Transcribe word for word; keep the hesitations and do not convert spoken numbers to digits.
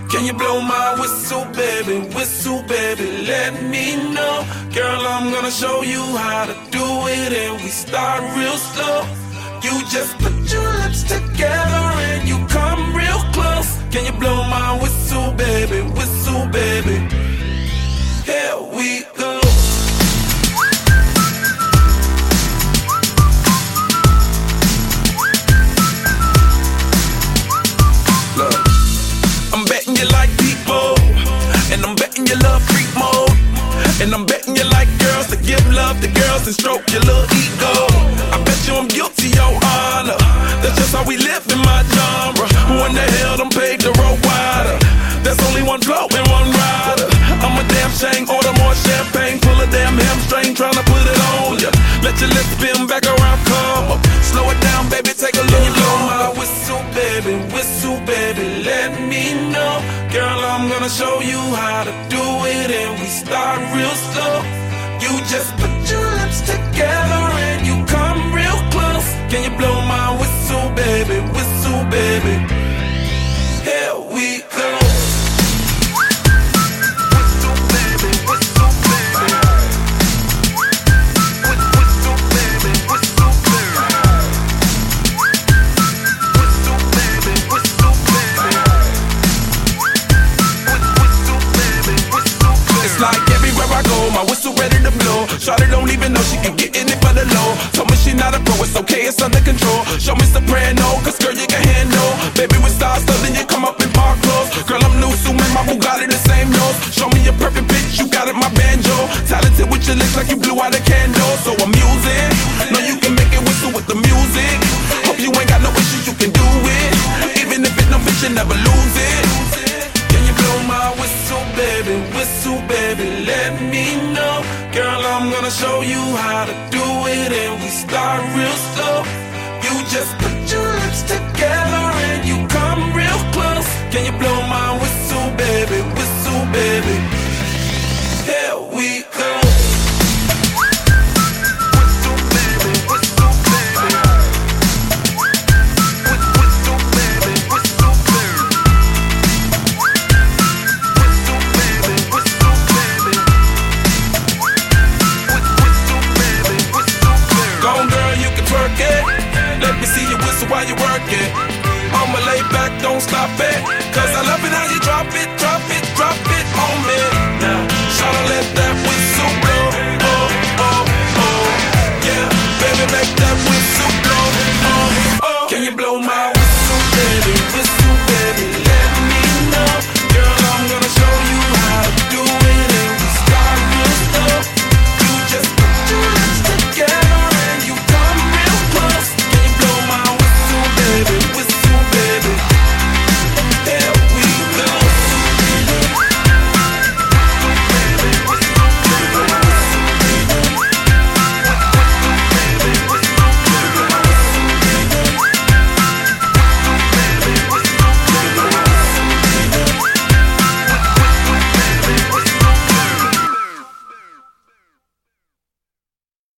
Can you blow my whistle, baby, whistle, baby, let me know. Girl, I'm gonna show you how to do it, and we start real slow. You just put your lips together and you come real close. Can you blow my whistle, baby, whistle, baby? Here we go. Look, I'm betting you like people, and I'm betting you love freak mode, and I'm betting you like girls to give love to girls and stroke your little ego. I bet you I'm guilty, your honor. That's just how we live in my genre. Who in the hell done paved the road wider? There's only one flow and one rider. I'm a damn shame, order more champagne, pull a damn hamstring, tryna put it on ya. Let your lips spin back around, come up. Slow it down, baby, take a look. Can you blow my whistle, baby, whistle, baby, let me know. Girl, I'm gonna show you how to do it, and we start real slow. You just put your lips together and you come real close. Can you blow my whistle, baby, whistle, baby? Here we go. Whistle, baby, whistle, baby. Whistle, baby, whistle, baby. Whistle, baby, whistle, baby. Whistle, baby, whistle, baby. It's like everywhere I go, my whistle ready to blow. Shawty don't even know she can get in it for the low. Told me she not a pro, it's okay, it's under control. Show me soprano, cause girl you can handle. Baby with stars, so then you come up in park clothes. Girl I'm new, so man, my Bugatti the same nose. Show me your perfect pitch, you got it, my banjo. Talented with your lips like you blew out a candle. So I'm using, know you can make it whistle with the music. Hope you ain't got no issues, you can do it. Even if it no fit, you never lose it. Can you blow my whistle, baby, whistle, baby, let me know. Girl, I'm gonna show you how to do it, and we start real slow. You just put your lips together and you come real close. Can you blow my whistle, baby, whistle, baby? Here we go. Whistle, baby, whistle, baby. Whistle, baby, whistle, baby. Whistle, baby, whistle, baby. Whistle, baby, whistle, baby. Go on, girl, you can twerk it. Let me see you whistle while you work it. I'ma lay back, don't stop it, cause I love it how you drop it, drop it, drop it.